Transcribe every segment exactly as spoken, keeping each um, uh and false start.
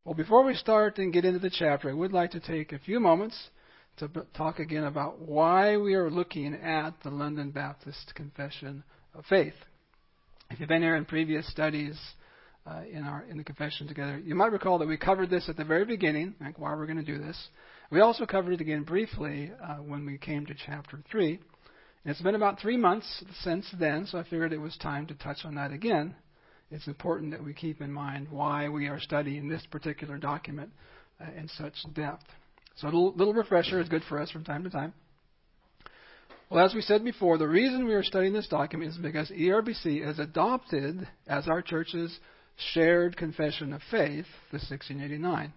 Well, before we start and get into the chapter, I would like to take a few moments to b- talk again about why we are looking at the London Baptist Confession of Faith. If you've been here in previous studies uh, in our in the confession together, you might recall that we covered this at the very beginning, like why we're going to do this. We also covered it again briefly uh, when we came to chapter three. And it's been about three months since then, so I figured it was time to touch on that again. It's important that we keep in mind why we are studying this particular document uh, in such depth. So a little, little refresher is good for us from time to time. Well, as we said before, the reason we are studying this document is because E R B C has adopted as our church's shared confession of faith the sixteen eighty-nine.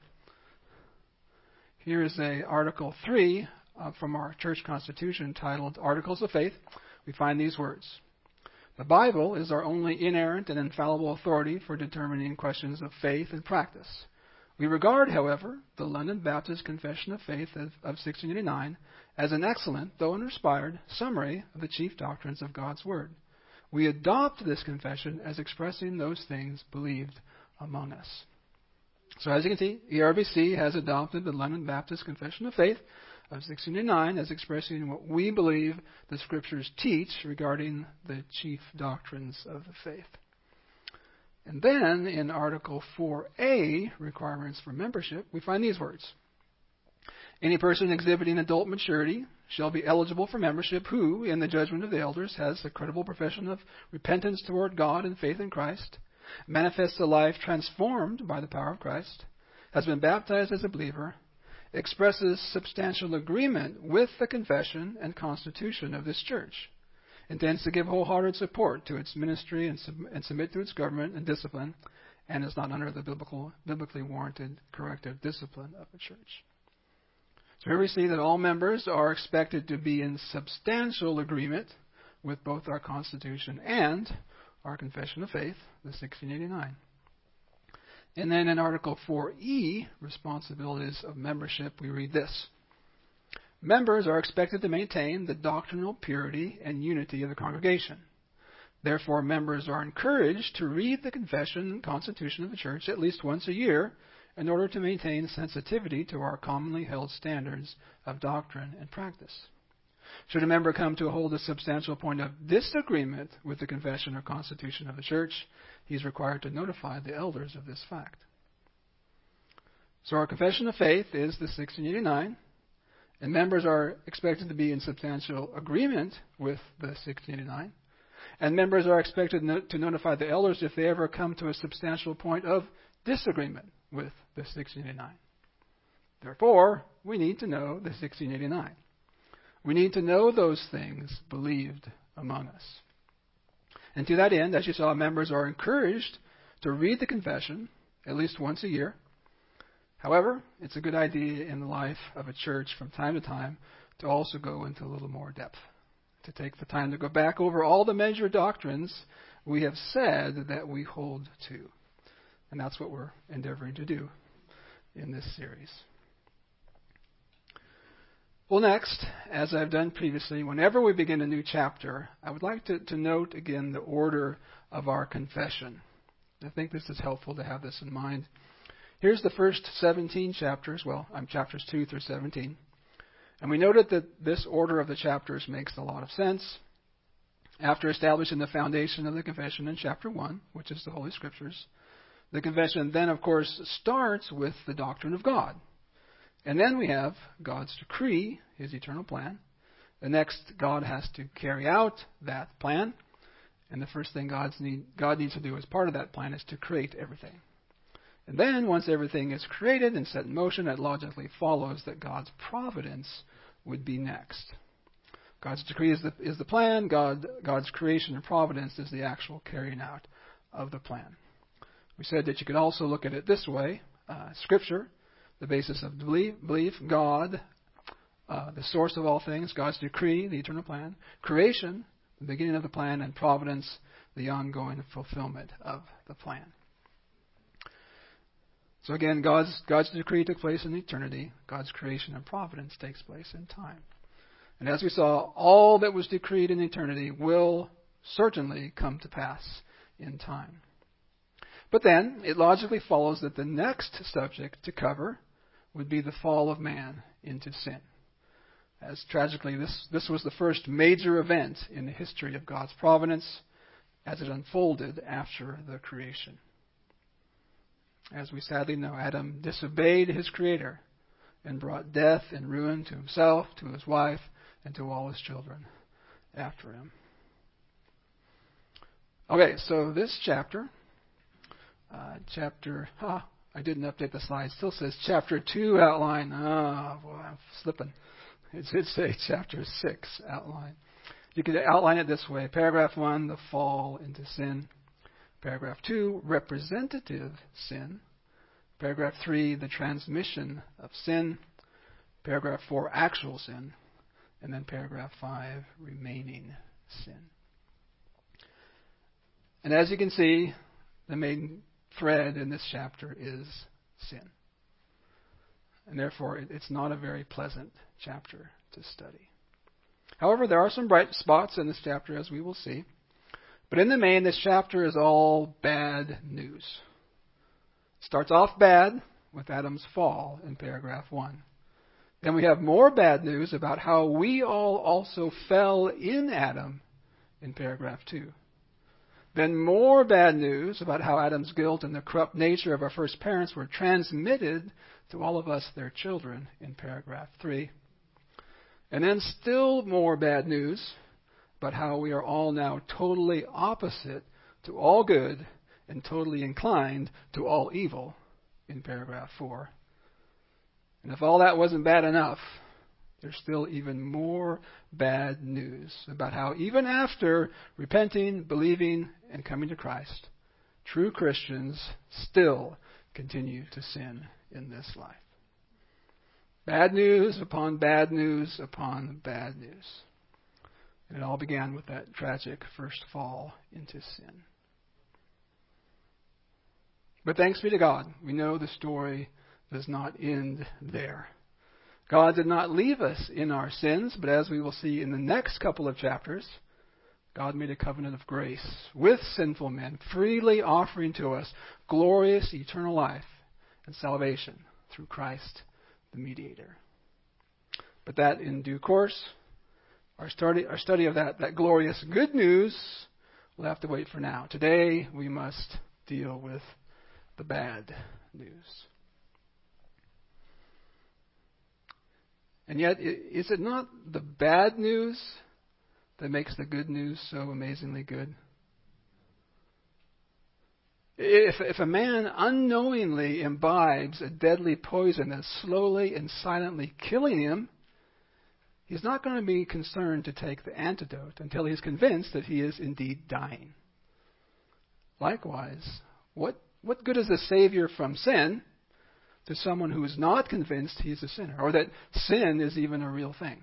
Here is a Article three uh, from our church constitution titled Articles of Faith. We find these words. The Bible is our only inerrant and infallible authority for determining questions of faith and practice. We regard, however, the London Baptist Confession of Faith of, of sixteen eighty-nine as an excellent, though uninspired, summary of the chief doctrines of God's Word. We adopt this confession as expressing those things believed among us. So as you can see, E R B C has adopted the London Baptist Confession of Faith of sixteen eighty-nine as expressing what we believe the Scriptures teach regarding the chief doctrines of the faith. And then in Article four A, Requirements for Membership, we find these words. Any person exhibiting adult maturity shall be eligible for membership who, in the judgment of the elders, has a credible profession of repentance toward God and faith in Christ, manifests a life transformed by the power of Christ, has been baptized as a believer, expresses substantial agreement with the confession and constitution of this church, intends to give wholehearted support to its ministry and, sub- and submit to its government and discipline, and is not under the biblical, biblically warranted corrective discipline of the church. So here we see that all members are expected to be in substantial agreement with both our Constitution and our Confession of Faith, the sixteen eighty-nine. And then in Article four E, Responsibilities of Membership, we read this. Members are expected to maintain the doctrinal purity and unity of the congregation. Therefore, members are encouraged to read the Confession and Constitution of the Church at least once a year in order to maintain sensitivity to our commonly held standards of doctrine and practice. Should a member come to hold a substantial point of disagreement with the Confession or Constitution of the Church, he is required to notify the elders of this fact. So our Confession of Faith is the sixteen eighty-nine, and members are expected to be in substantial agreement with the sixteen eighty-nine, and members are expected no- to notify the elders if they ever come to a substantial point of disagreement with the sixteen eighty-nine. Therefore, we need to know the sixteen eighty-nine. We need to know those things believed among us. And to that end, as you saw, members are encouraged to read the confession at least once a year. However, it's a good idea in the life of a church from time to time to also go into a little more depth, to take the time to go back over all the major doctrines we have said that we hold to. And that's what we're endeavoring to do in this series. Well, next, as I've done previously, whenever we begin a new chapter, I would like to, to note again the order of our confession. I think this is helpful to have this in mind. Here's the first seventeen chapters, well, I'm chapters two through seventeen. And we noted that this order of the chapters makes a lot of sense. After establishing the foundation of the confession in chapter one, which is the Holy Scriptures, the confession then, of course, starts with the doctrine of God. And then we have God's decree, His eternal plan. The next, God has to carry out that plan. And the first thing God's need, God needs to do as part of that plan is to create everything. And then, once everything is created and set in motion, it logically follows that God's providence would be next. God's decree is the, is the plan. God, God's creation and providence is the actual carrying out of the plan. We said that you could also look at it this way. Uh, Scripture, the basis of belief, belief God, uh, the source of all things, God's decree, the eternal plan, creation, the beginning of the plan, and providence, the ongoing fulfillment of the plan. So again, God's, God's decree took place in eternity. God's creation and providence takes place in time. And as we saw, all that was decreed in eternity will certainly come to pass in time. But then it logically follows that the next subject to cover would be the fall of man into sin. As tragically, this, this was the first major event in the history of God's providence as it unfolded after the creation. As we sadly know, Adam disobeyed his Creator and brought death and ruin to himself, to his wife, and to all his children after him. Okay, so this chapter, uh, chapter, ah, I didn't update the slide, still says chapter two outline. Ah, boy, I'm slipping. It should say chapter six outline. You could outline it this way. Paragraph one, the fall into sin. Paragraph two, representative sin. Paragraph three, the transmission of sin. Paragraph four, actual sin. And then paragraph five, remaining sin. And as you can see, the main thread in this chapter is sin. And therefore, it's not a very pleasant chapter to study. However, there are some bright spots in this chapter, as we will see. But in the main, this chapter is all bad news. It starts off bad with Adam's fall in paragraph one. Then we have more bad news about how we all also fell in Adam in paragraph two. Then more bad news about how Adam's guilt and the corrupt nature of our first parents were transmitted to all of us, their children, in paragraph three. And then still more bad news about how we are all now totally opposite to all good and totally inclined to all evil in paragraph four. And if all that wasn't bad enough, there's still even more bad news about how even after repenting, believing, and coming to Christ, true Christians still continue to sin in this life. Bad news upon bad news upon bad news. And it all began with that tragic first fall into sin. But thanks be to God, we know the story does not end there. God did not leave us in our sins, but as we will see in the next couple of chapters, God made a covenant of grace with sinful men, freely offering to us glorious eternal life and salvation through Christ the mediator. But that in due course, our study, our study of that, that glorious good news will have to wait for now. Today we must deal with the bad news. And yet, is it not the bad news that makes the good news so amazingly good? If, if a man unknowingly imbibes a deadly poison that's slowly and silently killing him, he's not going to be concerned to take the antidote until he's convinced that he is indeed dying. Likewise, what, what good is a Savior from sin to someone who is not convinced he's a sinner, or that sin is even a real thing?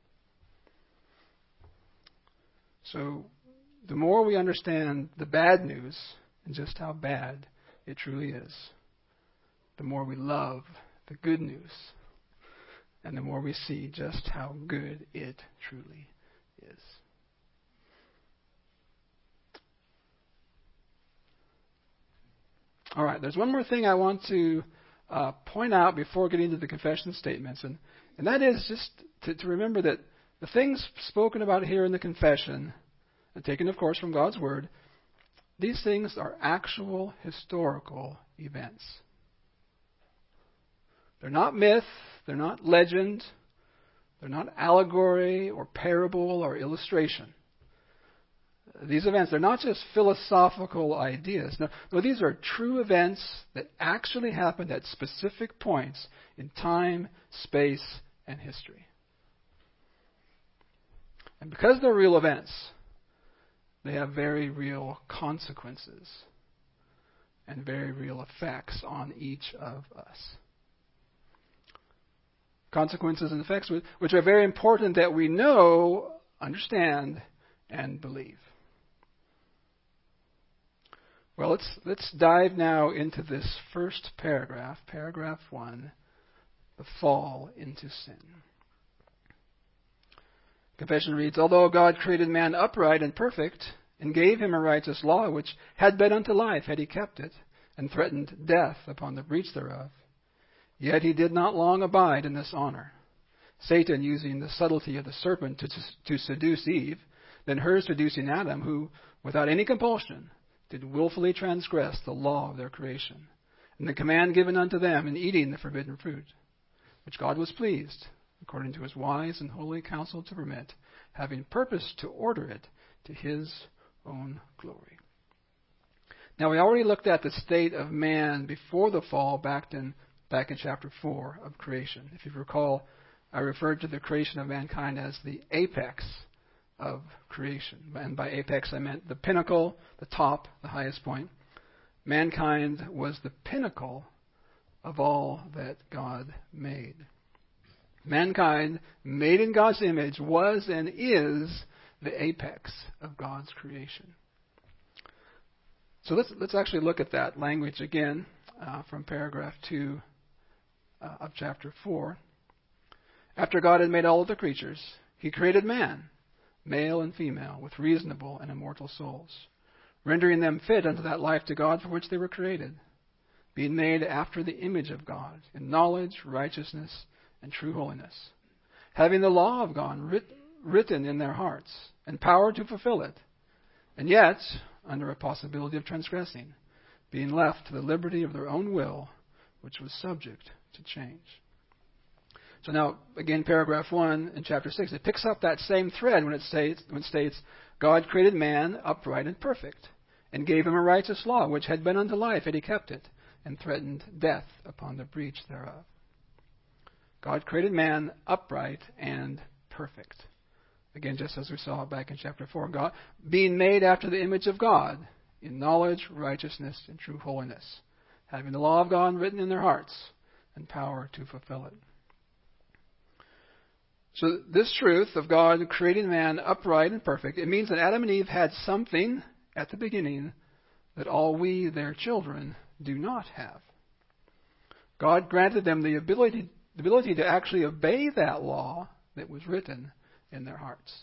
So, the more we understand the bad news and just how bad it truly is, the more we love the good news, and the more we see just how good it truly is. All right, there's one more thing I want to uh, point out before getting to the confession statements, and, and that is just to, to remember that the things spoken about here in the confession, and taken, of course, from God's Word, these things are actual historical events. They're not myth, they're not legend, they're not allegory or parable or illustration. These events, they're not just philosophical ideas. No, no, these are true events that actually happened at specific points in time, space, and history. And because they're real events, they have very real consequences and very real effects on each of us. Consequences and effects which are very important that we know, understand, and believe. Well, let's let's dive now into this first paragraph, paragraph one, the fall into sin. Confession reads, although God created man upright and perfect, and gave him a righteous law which had been unto life had he kept it, and threatened death upon the breach thereof. Yet he did not long abide in this honor, Satan using the subtlety of the serpent to, to seduce Eve, then her seducing Adam, who, without any compulsion, did willfully transgress the law of their creation, and the command given unto them in eating the forbidden fruit, which God was pleased, according to his wise and holy counsel, to permit, having purposed to order it to his own glory. Now, we already looked at the state of man before the fall back in, back in chapter four of creation. If you recall, I referred to the creation of mankind as the apex of creation. And by apex, I meant the pinnacle, the top, the highest point. Mankind was the pinnacle of all that God made. Mankind, made in God's image, was and is the apex of God's creation. So let's let's actually look at that language again uh, from paragraph two uh, of chapter four. After God had made all of the creatures, he created man, male and female, with reasonable and immortal souls, rendering them fit unto that life to God for which they were created, being made after the image of God, in knowledge, righteousness, and true holiness, having the law of God writ- written in their hearts, and power to fulfill it, and yet under a possibility of transgressing, being left to the liberty of their own will, which was subject to change. So now, again, paragraph one in chapter six, it picks up that same thread when it states, when it states, God created man upright and perfect, and gave him a righteous law, which had been unto life, and he kept it, and threatened death upon the breach thereof. God created man upright and perfect. Again, just as we saw back in chapter four, God being made after the image of God, in knowledge, righteousness, and true holiness, having the law of God written in their hearts, and power to fulfill it. So this truth of God creating man upright and perfect, it means that Adam and Eve had something at the beginning that all we, their children, do not have. God granted them the ability, the ability to actually obey that law that was written in their hearts.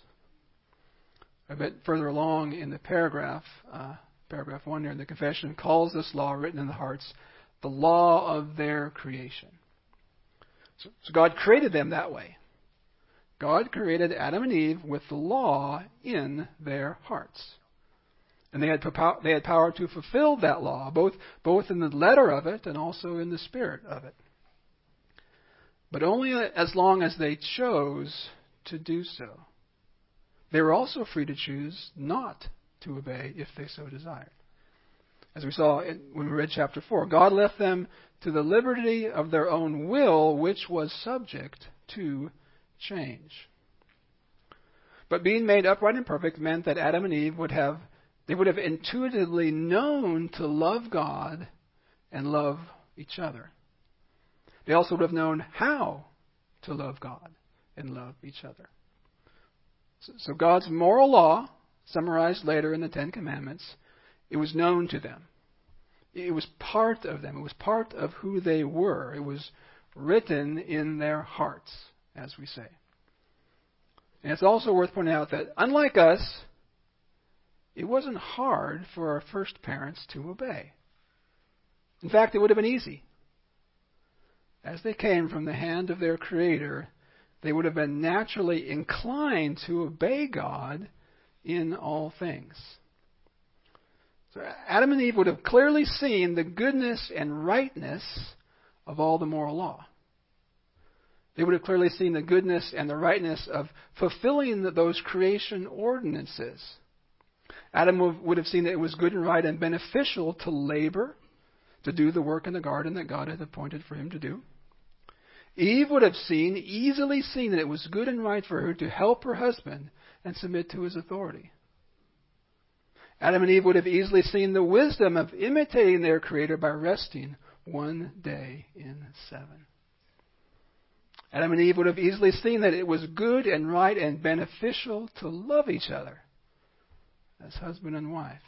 A bit further along in the paragraph, uh, paragraph one here in the confession, calls this law written in the hearts the law of their creation. So, so God created them that way. God created Adam and Eve with the law in their hearts. And they had, they had power to fulfill that law, both, both in the letter of it and also in the spirit of it. But only as long as they chose to do so. They were also free to choose not to obey if they so desired. As we saw in, when we read chapter four, God left them to the liberty of their own will, which was subject to change. But being made upright and perfect meant that Adam and Eve would have, they would have intuitively known to love God and love each other. They also would have known how to love God and love each other. So, so God's moral law, summarized later in the Ten Commandments, it was known to them. It was part of them. It was part of who they were. It was written in their hearts, as we say. And it's also worth pointing out that, unlike us, it wasn't hard for our first parents to obey. In fact, it would have been easy. As they came from the hand of their Creator, they would have been naturally inclined to obey God in all things. So Adam and Eve would have clearly seen the goodness and rightness of all the moral law. They would have clearly seen the goodness and the rightness of fulfilling those creation ordinances. Adam would have seen that it was good and right and beneficial to labor, to do the work in the garden that God had appointed for him to do. Eve would have seen, easily seen, that it was good and right for her to help her husband and submit to his authority. Adam and Eve would have easily seen the wisdom of imitating their Creator by resting one day in seven. Adam and Eve would have easily seen that it was good and right and beneficial to love each other as husband and wife.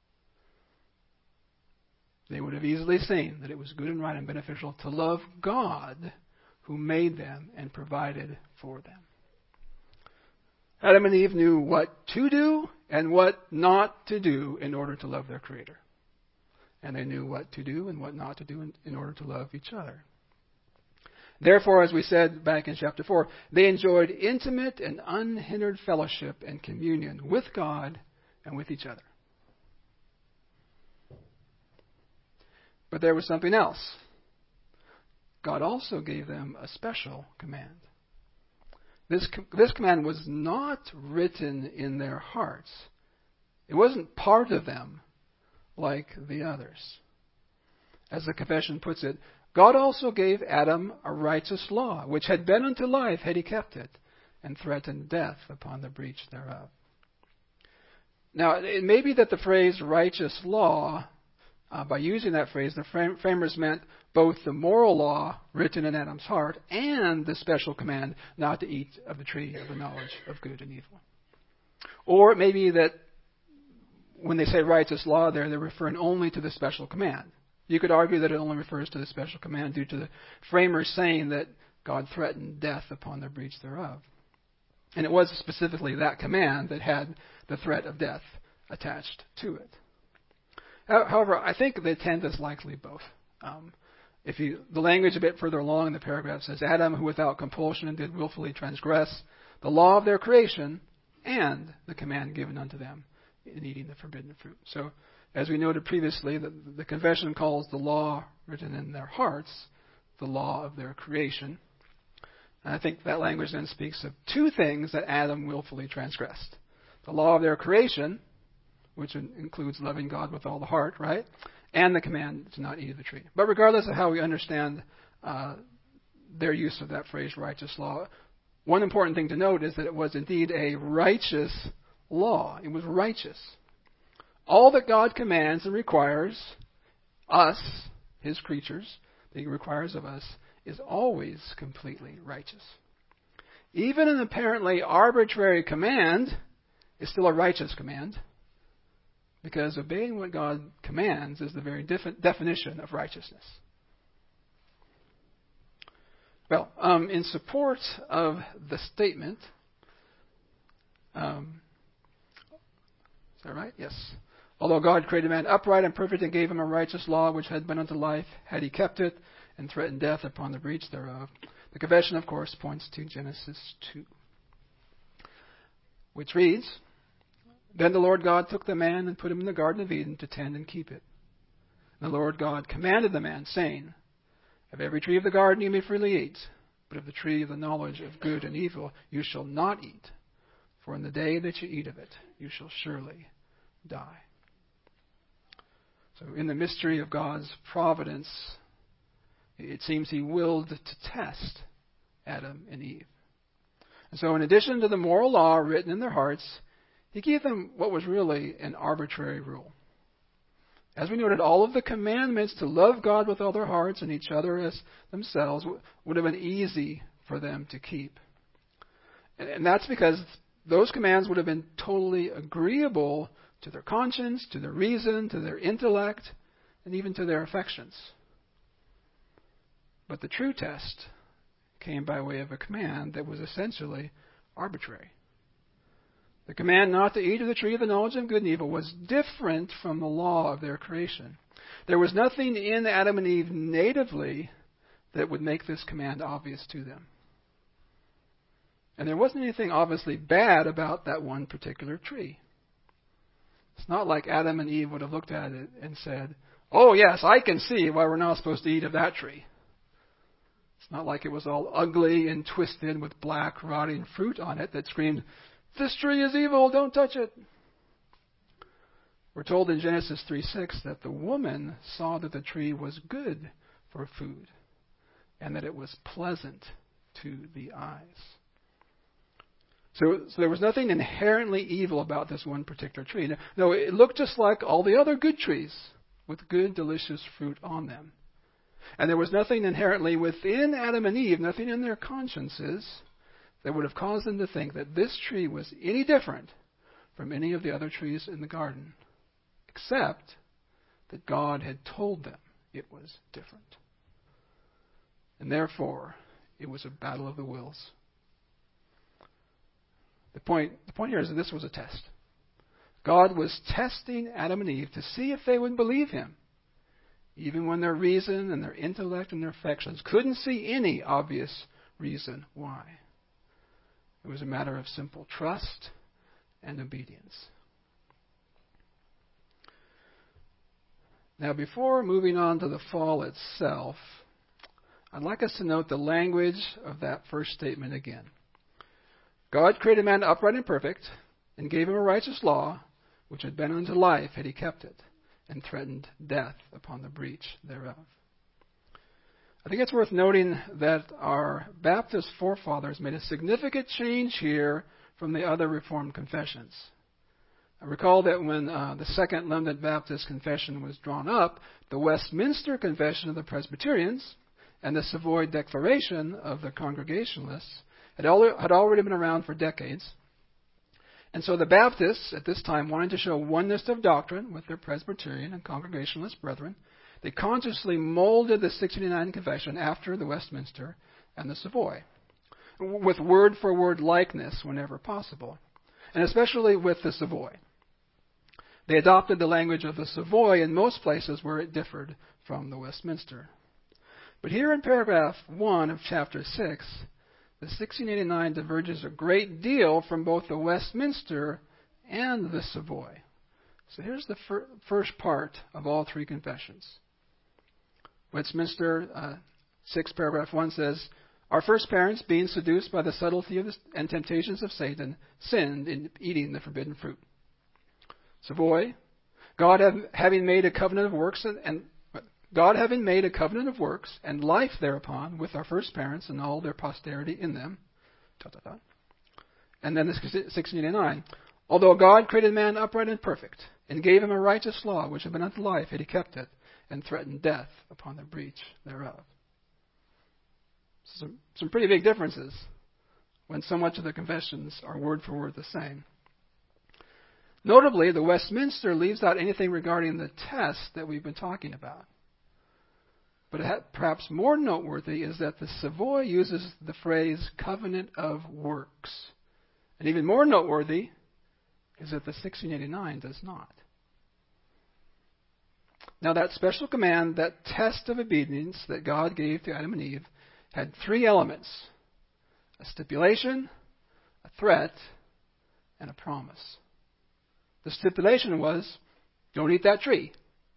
They would have easily seen that it was good and right and beneficial to love God who made them and provided for them. Adam and Eve knew what to do and what not to do in order to love their Creator. and they knew what to do and what not to do in, in order to love each other. Therefore, as we said back in chapter four, they enjoyed intimate and unhindered fellowship and communion with God and with each other. But there was something else. God also gave them a special command. This, this command was not written in their hearts. It wasn't part of them like the others. As the confession puts it, God also gave Adam a righteous law, which had been unto life had he kept it, and threatened death upon the breach thereof. Now, it may be that the phrase righteous law, uh, by using that phrase, the fram- framers meant both the moral law written in Adam's heart and the special command not to eat of the tree of the knowledge of good and evil. Or it may be that when they say righteous law there, they're referring only to the special command. You could argue that it only refers to the special command due to the framers saying that God threatened death upon the breach thereof. And it was specifically that command that had the threat of death attached to it. However, I think the intent is likely both. Um, if you, the language a bit further along in the paragraph says, Adam, who without compulsion did willfully transgress the law of their creation and the command given unto them in eating the forbidden fruit. So, as we noted previously, the, the confession calls the law written in their hearts the law of their creation. And I think that language then speaks of two things that Adam willfully transgressed. The law of their creation, which includes loving God with all the heart, right? And the command to not eat of the tree. But regardless of how we understand uh, their use of that phrase, righteous law, one important thing to note is that it was indeed a righteous law. It was righteous. All that God commands and requires us, His creatures, that He requires of us, is always completely righteous. Even an apparently arbitrary command is still a righteous command, because obeying what God commands is the very defi- definition of righteousness. Well, um, in support of the statement, um, is that right? Yes. Although God created man upright and perfect and gave him a righteous law which had been unto life, had he kept it, and threatened death upon the breach thereof. The confession, of course, points to Genesis two, which reads, Then the Lord God took the man and put him in the Garden of Eden to tend and keep it. And the Lord God commanded the man, saying, Of every tree of the garden you may freely eat, but of the tree of the knowledge of good and evil you shall not eat, for in the day that you eat of it you shall surely die. So in the mystery of God's providence, it seems He willed to test Adam and Eve. And so in addition to the moral law written in their hearts, He gave them what was really an arbitrary rule. As we noted, all of the commandments to love God with all their hearts and each other as themselves would have been easy for them to keep. And that's because those commands would have been totally agreeable to their conscience, to their reason, to their intellect, and even to their affections. But the true test came by way of a command that was essentially arbitrary. The command not to eat of the tree of the knowledge of good and evil was different from the law of their creation. There was nothing in Adam and Eve natively that would make this command obvious to them. And there wasn't anything obviously bad about that one particular tree. It's not like Adam and Eve would have looked at it and said, oh yes, I can see why we're not supposed to eat of that tree. It's not like it was all ugly and twisted with black rotting fruit on it that screamed, this tree is evil, don't touch it. We're told in Genesis three six that the woman saw that the tree was good for food and that it was pleasant to the eyes. So, so there was nothing inherently evil about this one particular tree. No, it looked just like all the other good trees with good, delicious fruit on them. And there was nothing inherently within Adam and Eve, nothing in their consciences, that would have caused them to think that this tree was any different from any of the other trees in the garden, except that God had told them it was different. And therefore, it was a battle of the wills. The point, the point here is that this was a test. God was testing Adam and Eve to see if they would believe Him, even when their reason and their intellect and their affections couldn't see any obvious reason why. It was a matter of simple trust and obedience. Now, before moving on to the fall itself, I'd like us to note the language of that first statement again. God created man upright and perfect, and gave him a righteous law, which had been unto life had he kept it, and threatened death upon the breach thereof. I think it's worth noting that our Baptist forefathers made a significant change here from the other Reformed confessions. I recall that when uh, the Second London Baptist Confession was drawn up, the Westminster Confession of the Presbyterians and the Savoy Declaration of the Congregationalists had, al- had already been around for decades. And so the Baptists at this time wanted to show oneness of doctrine with their Presbyterian and Congregationalist brethren. They consciously molded the sixteen eighty-nine Confession after the Westminster and the Savoy, with word-for-word likeness whenever possible, and especially with the Savoy. They adopted the language of the Savoy in most places where it differed from the Westminster. But here in paragraph one of chapter six, the sixteen eighty-nine diverges a great deal from both the Westminster and the Savoy. So here's the fir- first part of all three confessions. Westminster uh, six, paragraph one says, "Our first parents, being seduced by the subtlety of the, and temptations of Satan, sinned in eating the forbidden fruit." Savoy, God have, having made a covenant of works and, and God having made a covenant of works and life thereupon with our first parents and all their posterity in them. Dot, dot, dot. And then the sixteen eighty-nine. "Although God created man upright and perfect, and gave him a righteous law, which had been unto life, had he kept it, and threatened death upon the breach thereof." Some, some pretty big differences when so much of the confessions are word for word the same. Notably, the Westminster leaves out anything regarding the test that we've been talking about. But perhaps more noteworthy is that the Savoy uses the phrase covenant of works. And even more noteworthy is that the sixteen eighty-nine does not. Now, that special command, that test of obedience that God gave to Adam and Eve, had three elements: a stipulation, a threat, and a promise. The stipulation was, don't eat that tree.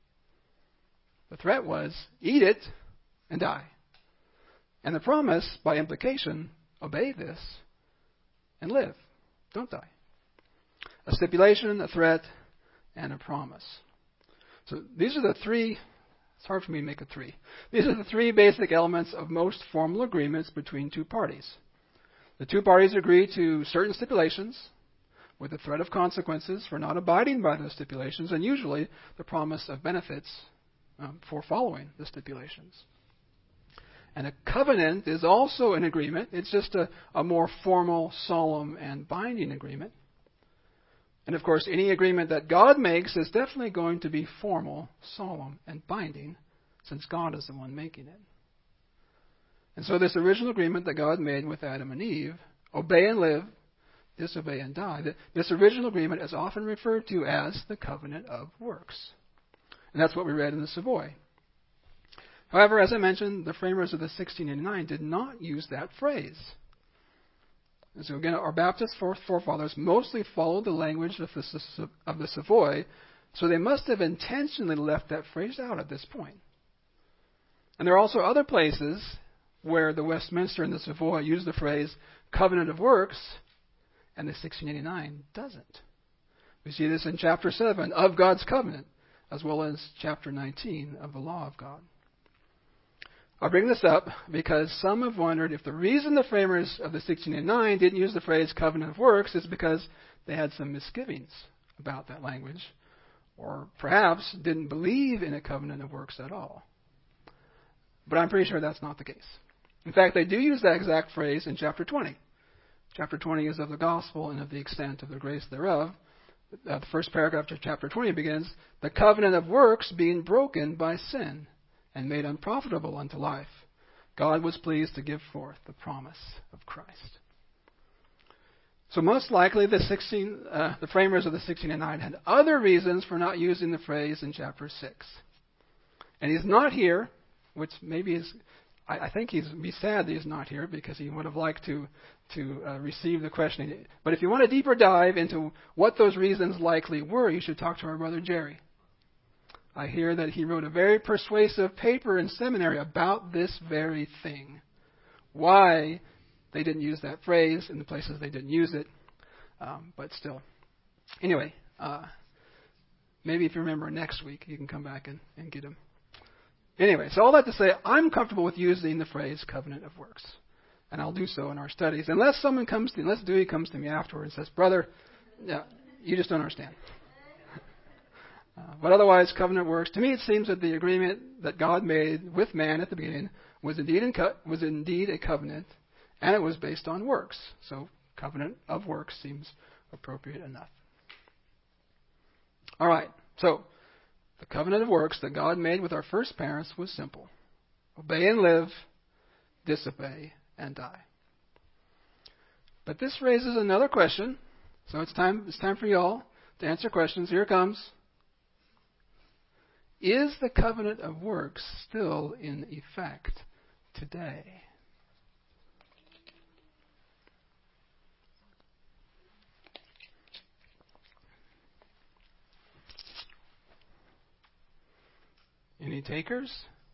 The threat was, eat it and die. And the promise, by implication, obey this and live. Don't die. A stipulation, a threat, and a promise. So these are the three, it's hard for me to make a three. These are the three basic elements of most formal agreements between two parties. The two parties agree to certain stipulations, with the threat of consequences for not abiding by those stipulations, and usually the promise of benefits um, for following the stipulations. And a covenant is also an agreement. It's just a, a more formal, solemn, and binding agreement. And of course, any agreement that God makes is definitely going to be formal, solemn, and binding, since God is the one making it. And so this original agreement that God made with Adam and Eve, obey and live, disobey and die, this original agreement is often referred to as the covenant of works. And that's what we read in the Savoy. However, as I mentioned, the framers of the sixteen eighty-nine did not use that phrase. And so again, our Baptist forefathers mostly followed the language of the, of the Savoy, so they must have intentionally left that phrase out at this point. And there are also other places where the Westminster and the Savoy use the phrase covenant of works, and the sixteen eighty-nine doesn't. We see this in chapter seven of God's covenant, as well as chapter nineteen of the law of God. I bring this up because some have wondered if the reason the framers of the sixteen eighty-nine didn't use the phrase covenant of works is because they had some misgivings about that language, or perhaps didn't believe in a covenant of works at all. But I'm pretty sure that's not the case. In fact, they do use that exact phrase in chapter twenty. Chapter twenty is of the gospel and of the extent of the grace thereof. Uh, the first paragraph of chapter twenty begins, "The covenant of works being broken by sin and made unprofitable unto life, God was pleased to give forth the promise of Christ." So most likely the, sixteen, uh, the framers of the sixteen eighty-nine had other reasons for not using the phrase in chapter six. And he's not here, which maybe is, I, I think he's be sad that he's not here because he would have liked to to uh, receive the question. But if you want a deeper dive into what those reasons likely were, you should talk to our brother Jerry. I hear that he wrote a very persuasive paper in seminary about this very thing. Why they didn't use that phrase in the places they didn't use it. Um, but still. Anyway, uh, maybe if you remember next week, you can come back and, and get him. Anyway, so all that to say, I'm comfortable with using the phrase covenant of works. And I'll do so in our studies. Unless someone comes to, unless Dewey comes to me afterwards and says, brother, yeah, you just don't understand. uh, but otherwise, covenant works. To me, it seems that the agreement that God made with man at the beginning was indeed, in co- was indeed a covenant, and it was based on works. So covenant of works seems appropriate enough. All right, so the covenant of works that God made with our first parents was simple. Obey and live, disobey and die. But this raises another question. So it's time it's time for y'all to answer questions. Here it comes. Is the covenant of works still in effect today? Any takers?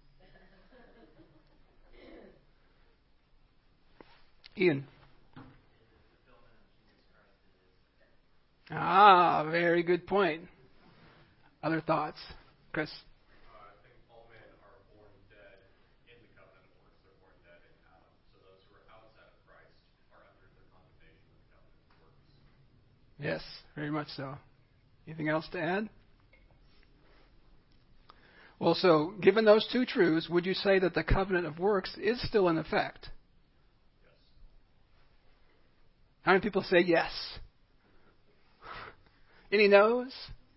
Ian. Ah, very good point. Other thoughts? Chris? Uh, I think all men are born dead in the covenant of works. They're born dead in Adam. So those who are outside of Christ are under the condemnation of the covenant of works. Yes, very much so. Anything else to add? Well, so given those two truths, would you say that the covenant of works is still in effect? Yes. How many people say yes? Any no's?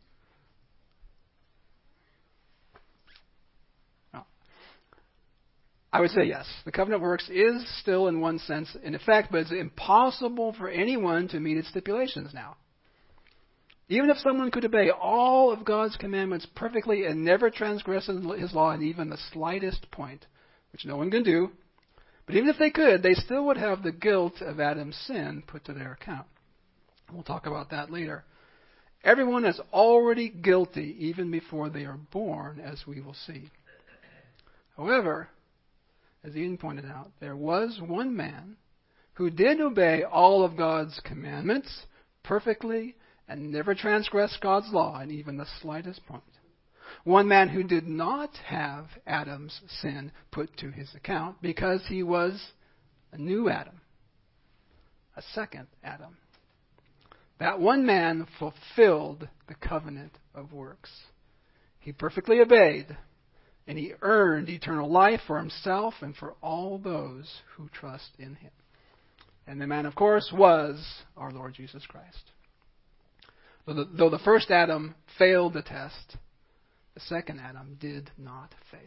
No. I would say yes. The covenant of works is still, in one sense, in effect, but it's impossible for anyone to meet its stipulations now. Even if someone could obey all of God's commandments perfectly and never transgress His law in even the slightest point, which no one can do, but even if they could, they still would have the guilt of Adam's sin put to their account. We'll talk about that later. Everyone is already guilty even before they are born, as we will see. However, as Ian pointed out, there was one man who did obey all of God's commandments perfectly and never transgressed God's law in even the slightest point. One man who did not have Adam's sin put to his account because he was a new Adam, a second Adam. That one man fulfilled the covenant of works. He perfectly obeyed, and he earned eternal life for himself and for all those who trust in him. And the man, of course, was our Lord Jesus Christ. Though the, though the first Adam failed the test, the second Adam did not fail.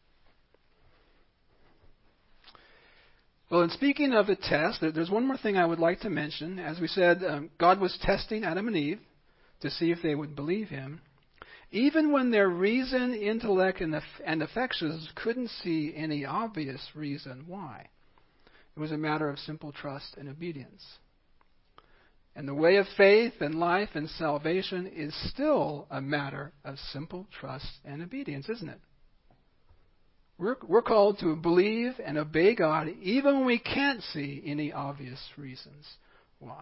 Well, in speaking of the test, there's one more thing I would like to mention. As we said, um, God was testing Adam and Eve to see if they would believe him, even when their reason, intellect, and, and affections couldn't see any obvious reason why. It was a matter of simple trust and obedience. And the way of faith and life and salvation is still a matter of simple trust and obedience, isn't it? We're, we're called to believe and obey God even when we can't see any obvious reasons why.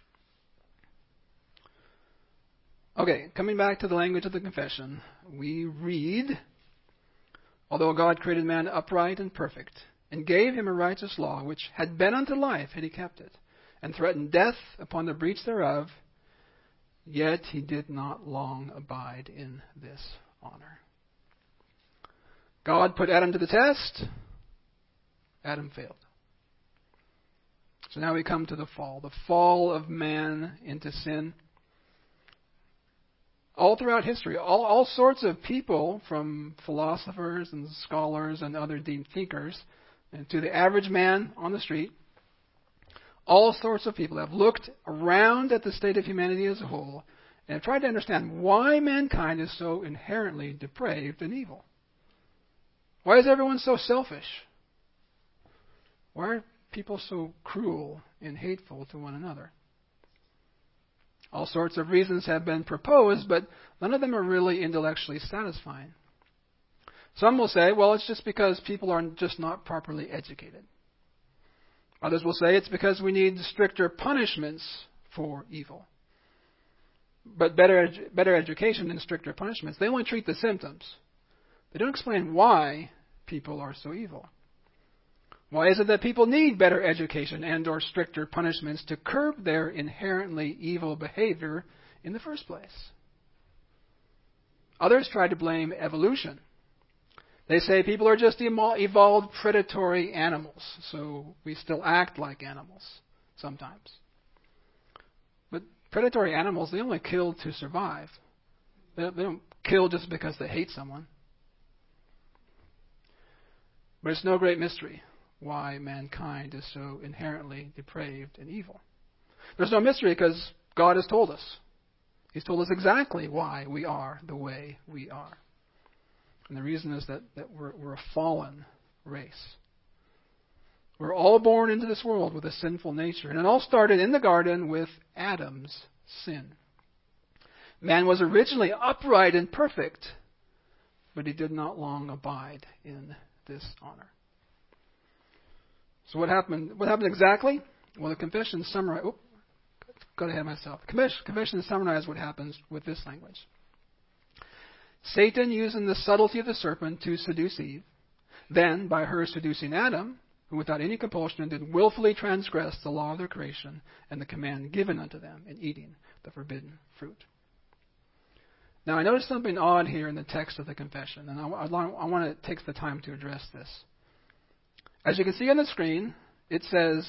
Okay, coming back to the language of the confession, we read, although God created man upright and perfect, and gave him a righteous law, which had been unto life had he kept it, and threatened death upon the breach thereof, yet he did not long abide in this honor. God put Adam to the test. Adam failed. So now we come to the fall, the fall of man into sin. All throughout history, all, all sorts of people, from philosophers and scholars and other deep thinkers, and to the average man on the street, all sorts of people have looked around at the state of humanity as a whole and have tried to understand why mankind is so inherently depraved and evil. Why is everyone so selfish? Why are people so cruel and hateful to one another? All sorts of reasons have been proposed, but none of them are really intellectually satisfying. Some will say, well, it's just because people are just not properly educated. Others will say it's because we need stricter punishments for evil. But better, edu- better education than stricter punishments. They only treat the symptoms. They don't explain why people are so evil. Why is it that people need better education and or stricter punishments to curb their inherently evil behavior in the first place? Others try to blame evolution. They say people are just evolved predatory animals, so we still act like animals sometimes. But predatory animals, they only kill to survive. They don't, they don't kill just because they hate someone. But it's no great mystery why mankind is so inherently depraved and evil. There's no mystery because God has told us. He's told us exactly why we are the way we are. And the reason is that, that we're, we're a fallen race. We're all born into this world with a sinful nature. And it all started in the garden with Adam's sin. Man was originally upright and perfect, but he did not long abide in this honor. So what happened? What happened exactly? Well, the confession summarizes. Oh, got ahead of myself. The confession summarizes what happens with this language. Satan, using the subtlety of the serpent to seduce Eve, then, by her seducing Adam, who without any compulsion did willfully transgress the law of their creation and the command given unto them in eating the forbidden fruit. Now, I noticed something odd here in the text of the confession, and I, I, I want to take the time to address this. As you can see on the screen, it says,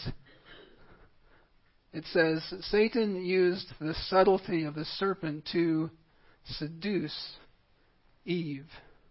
it says, Satan used the subtlety of the serpent to seduce Eve.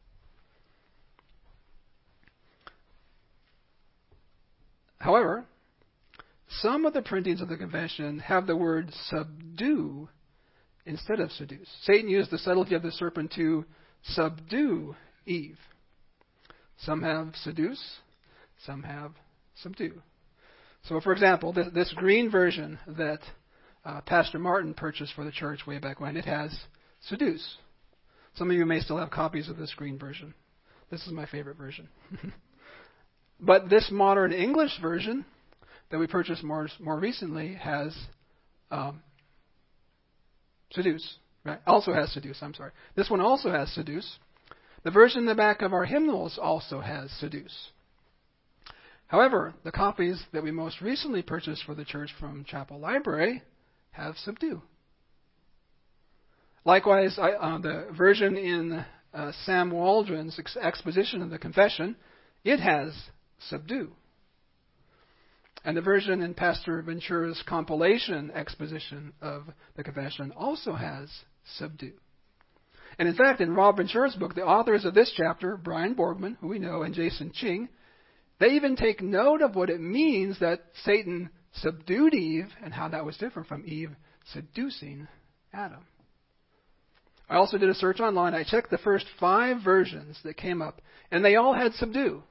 However, some of the printings of the confession have the word subdue instead of seduce. Satan used the subtlety of the serpent to subdue Eve. Some have seduce, some have subdue. So, for example, this, this green version that uh, Pastor Martin purchased for the church way back when, it has seduce. Some of you may still have copies of this green version. This is my favorite version. But this modern English version that we purchased more more recently has um, seduce. Right? Also has seduce. I'm sorry. This one also has seduce. The version in the back of our hymnals also has seduce. However, the copies that we most recently purchased for the church from Chapel Library have subdue. Likewise, I, uh, the version in uh, Sam Waldron's ex- exposition of the confession, it has subdue. And the version in Pastor Ventura's compilation exposition of the confession also has subdue. And in fact, in Rob Ventura's book, the authors of this chapter, Brian Borgman, who we know, and Jason Ching, they even take note of what it means that Satan subdued Eve and how that was different from Eve seducing Adam. I also did a search online. I checked the first five versions that came up, and they all had subdue.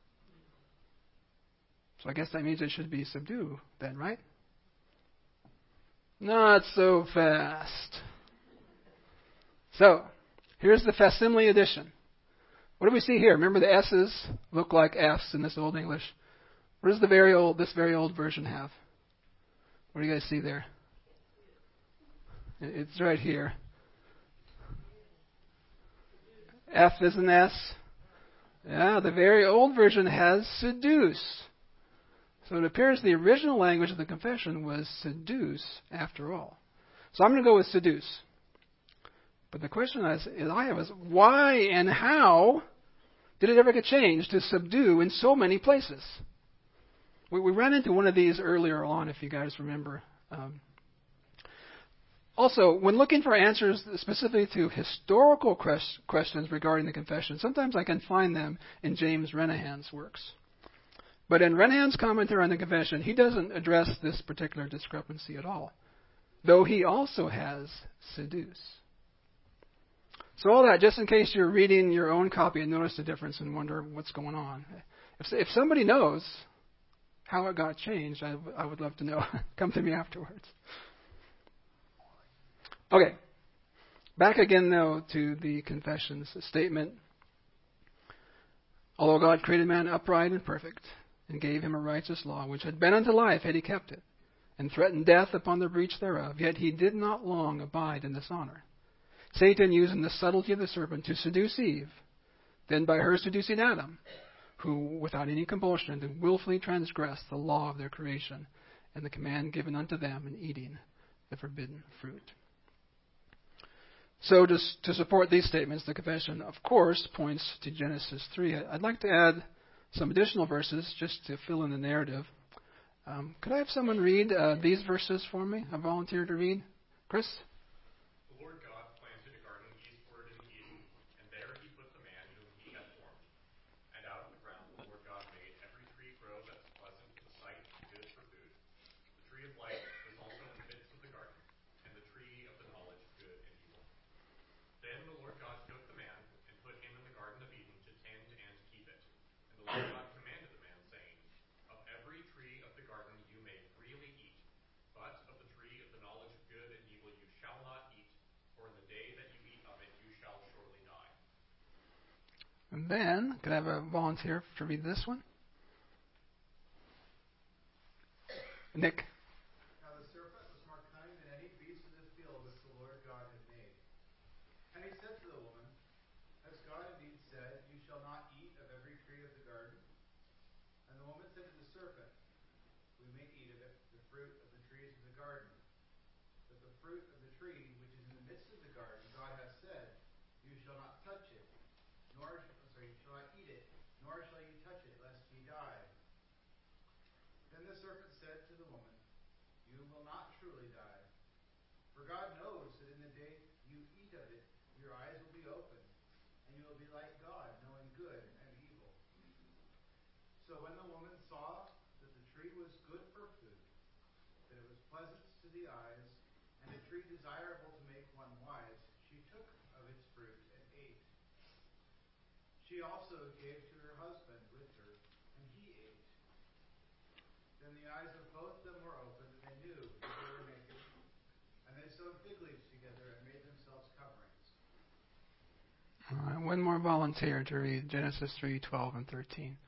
So I guess that means it should be subdue then, right? Not so fast. So, here's the facsimile edition. What do we see here? Remember the S's look like F's in this Old English. What does the very old, this very old version have? What do you guys see there? It's right here. F is an S. Yeah, the very old version has seduce. So it appears the original language of the confession was seduce after all. So I'm going to go with seduce. But the question I have is, why and how did it ever get changed to subdue in so many places? We, we ran into one of these earlier on, if you guys remember. Um, also, when looking for answers specifically to historical quest- questions regarding the confession, sometimes I can find them in James Renahan's works. But in Renahan's commentary on the confession, he doesn't address this particular discrepancy at all, though he also has seduce. So all that, just in case you're reading your own copy and notice the difference and wonder what's going on. If, if somebody knows how it got changed, I, I would love to know. Come to me afterwards. Okay. Back again, though, to the confession's statement. Although God created man upright and perfect, and gave him a righteous law, which had been unto life had he kept it, and threatened death upon the breach thereof, yet he did not long abide in dishonor. Satan, using the subtlety of the serpent to seduce Eve, then by her seducing Adam, who, without any compulsion, did willfully transgress the law of their creation, and the command given unto them in eating the forbidden fruit. So to, to support these statements, the confession, of course, points to Genesis three. I'd like to add some additional verses just to fill in the narrative. Um, could I have someone read uh, these verses for me? A volunteer to read? Chris? The Lord God planted a garden eastward in Eden, and there he put the man whom he had formed. And out of the ground the Lord God made every tree grow that is pleasant to the sight and good for food. The tree of life was also in the midst of the garden, and the tree of the knowledge of good and evil. Then the Lord God took the man and put him in the garden of Eden to tend and to keep it. And the Lord God commanded the man, saying, Of every tree of the garden you may freely eat, but of the tree of the knowledge of good and evil you shall not eat, for in the day that you eat of it you shall surely die. And then, could I have a volunteer to read this one? Nick. Now the serpent was more cunning than any beast of the field which the Lord God had made. And he said to the woman, Has God indeed said, You shall not eat of every tree of the garden? And the woman said to the serpent, We may eat of it, the fruit of the trees of the garden. But the fruit of the tree which is in the midst of the garden, God hath said, You shall not touch it, nor I'm sorry, you shall not eat it, nor shall you touch it, lest ye die. Then the serpent said to the woman, You will not surely die. For God knows that in the day you eat of it, your eyes will be opened, and you will be like God, knowing good and evil. So when the woman saw that the tree was good for food, that it was pleasant to the eyes, and a tree desirable to make one wise, she took of its fruit and ate. She also gave to her husband with her, and he ate. Then the eyes of both of them were opened, and they knew that they were naked. And they sewed fig leaves together and made themselves coverings. All right, one more volunteer to read Genesis three, twelve, and thirteen.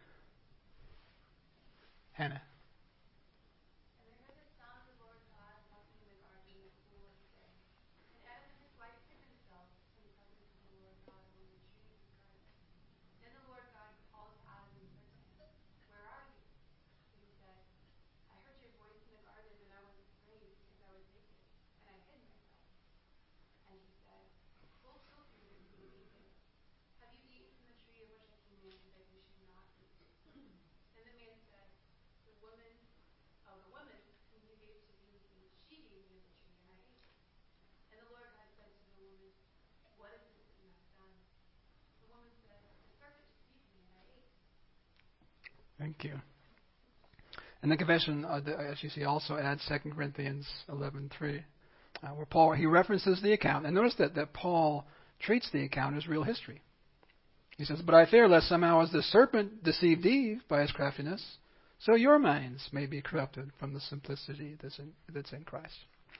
Hannah. And they heard the sound of the Lord God walking in the garden in the cool of the day. And Adam and his wife hid themselves from the presence of the Lord God among the trees of the garden. Then the Lord God called to Adam and said to him, Where are you? And he said, I heard your voice in the garden, and I was afraid because I was naked, and I hid myself. And he said, Who told you that you were naked? Have you eaten from the tree of which I commanded that you should not eat? And the man said, The woman, oh, the woman whom you gave to be with me, she gave me of the tree, and I ate it. And the Lord God said to the woman, What is this that you have done? The woman said, The serpent deceived me, and I ate. Thank you. And the confession, uh, the, as you see, also adds Second Corinthians eleven three, uh, where Paul, he references the account. And notice that, that Paul treats the account as real history. He says, But I fear lest somehow as the serpent deceived Eve by his craftiness, so your minds may be corrupted from the simplicity that's in, that's in Christ.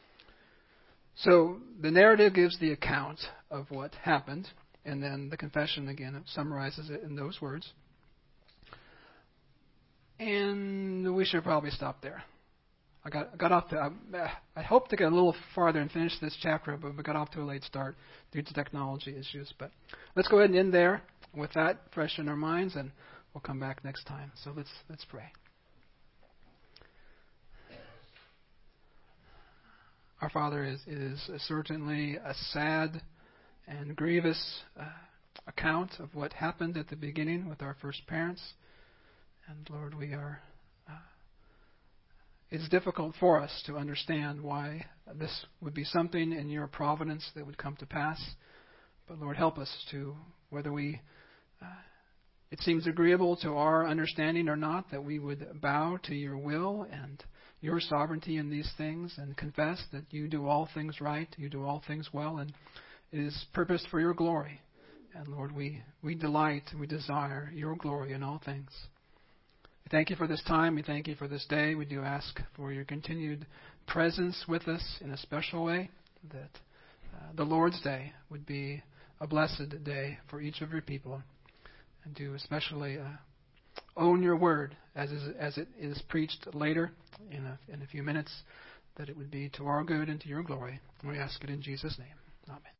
So the narrative gives the account of what happened, and then the confession, again, summarizes it in those words. And we should probably stop there. I got got off to, I, I hoped to get a little farther and finish this chapter, but we got off to a late start due to technology issues. But let's go ahead and end there with that fresh in our minds, and we'll come back next time. So let's let's pray. Our Father, is is certainly a sad and grievous uh, account of what happened at the beginning with our first parents. And Lord, we are. Uh, it's difficult for us to understand why this would be something in your providence that would come to pass. But Lord, help us to, whether we, uh, it seems agreeable to our understanding or not, that we would bow to your will and your sovereignty in these things and confess that you do all things right, you do all things well, and it is purposed for your glory. And Lord, we, we delight and we desire your glory in all things. We thank you for this time. We thank you for this day. We do ask for your continued presence with us in a special way, that uh, the Lord's Day would be a blessed day for each of your people, and do especially uh, own your word as is, as it is preached later in a, in a few minutes, that it would be to our good and to your glory. We ask it in Jesus' name. Amen.